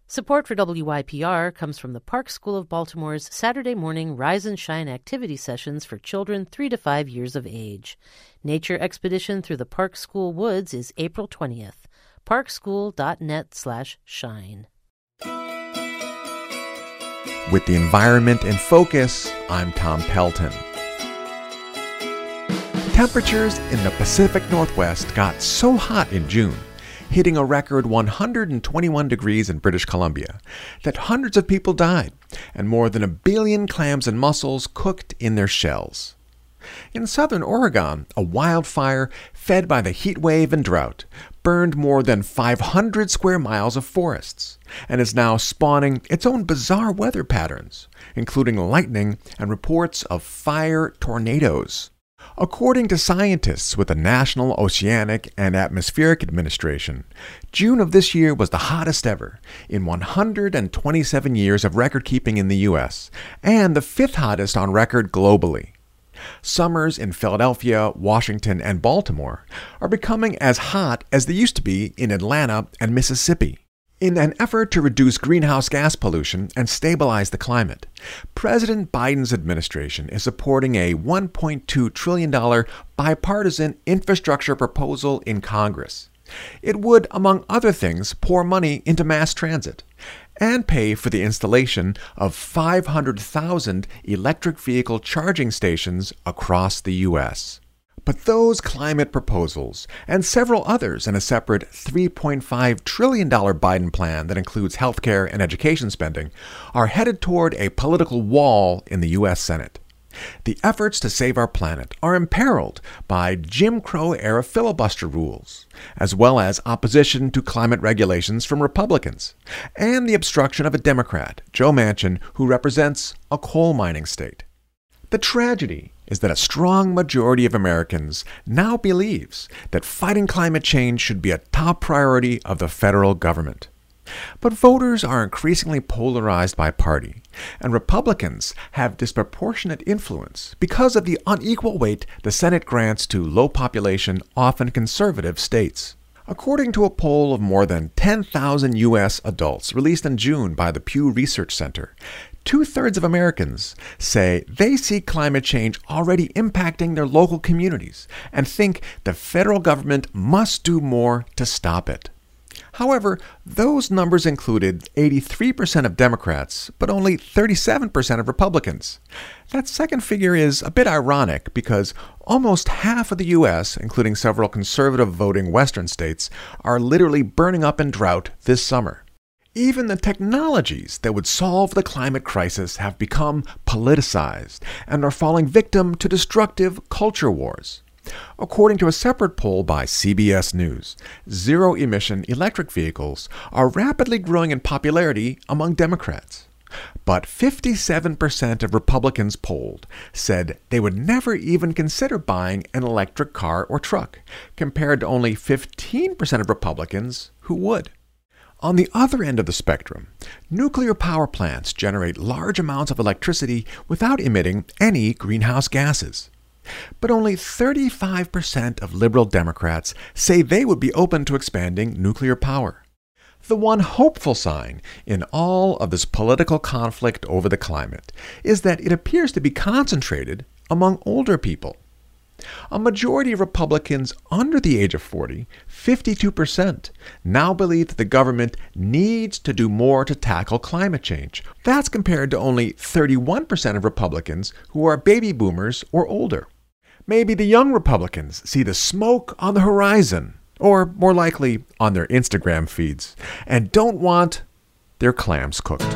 Support for WYPR comes from the Park School of Baltimore's Saturday morning Rise and Shine activity sessions for children 3 to 5 years of age. Nature expedition through the Park School woods is April 20th. parkschool.net/shine. With the environment in focus, I'm Tom Pelton. Temperatures in the Pacific Northwest got so hot in June, hitting a record 121 degrees in British Columbia, that hundreds of people died and more than 1 billion clams and mussels cooked in their shells. In southern Oregon, a wildfire fed by the heat wave and drought burned more than 500 square miles of forests and is now spawning its own bizarre weather patterns, including lightning and reports of fire tornadoes. According to scientists with the National Oceanic and Atmospheric Administration, June of this year was the hottest ever in 127 years of record-keeping in the U.S., and the 5th hottest on record globally. Summers in Philadelphia, Washington, and Baltimore are becoming as hot as they used to be in Atlanta and Mississippi. In an effort to reduce greenhouse gas pollution and stabilize the climate, President Biden's administration is supporting a $1.2 trillion bipartisan infrastructure proposal in Congress. It would, among other things, pour money into mass transit and pay for the installation of 500,000 electric vehicle charging stations across the U.S. But those climate proposals, and several others in a separate $3.5 trillion Biden plan that includes healthcare and education spending, are headed toward a political wall in the U.S. Senate. The efforts to save our planet are imperiled by Jim Crow-era filibuster rules, as well as opposition to climate regulations from Republicans, and the obstruction of a Democrat, Joe Manchin, who represents a coal mining state. The tragedy is that a strong majority of Americans now believes that fighting climate change should be a top priority of the federal government. But voters are increasingly polarized by party, and Republicans have disproportionate influence because of the unequal weight the Senate grants to low-population, often conservative states. According to a poll of more than 10,000 U.S. adults released in June by the Pew Research Center, 2/3 of Americans say they see climate change already impacting their local communities and think the federal government must do more to stop it. However, those numbers included 83% of Democrats, but only 37% of Republicans. That second figure is a bit ironic because almost half of the U.S., including several conservative voting Western states, are literally burning up in drought this summer. Even the technologies that would solve the climate crisis have become politicized and are falling victim to destructive culture wars. According to a separate poll by CBS News, zero-emission electric vehicles are rapidly growing in popularity among Democrats. But 57% of Republicans polled said they would never even consider buying an electric car or truck, compared to only 15% of Republicans who would. On the other end of the spectrum, nuclear power plants generate large amounts of electricity without emitting any greenhouse gases. But only 35% of liberal Democrats say they would be open to expanding nuclear power. The one hopeful sign in all of this political conflict over the climate is that it appears to be concentrated among older people. A majority of Republicans under the age of 40, 52%, now believe that the government needs to do more to tackle climate change. That's compared to only 31% of Republicans who are baby boomers or older. Maybe the young Republicans see the smoke on the horizon, or more likely on their Instagram feeds, and don't want their clams cooked.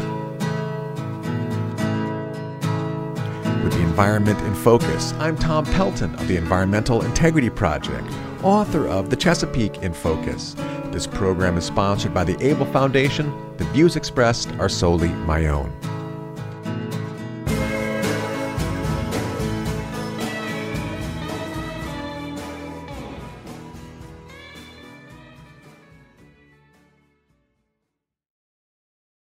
With the environment in focus, I'm Tom Pelton of the Environmental Integrity Project, author of The Chesapeake in Focus. This program is sponsored by the Able Foundation. The views expressed are solely my own.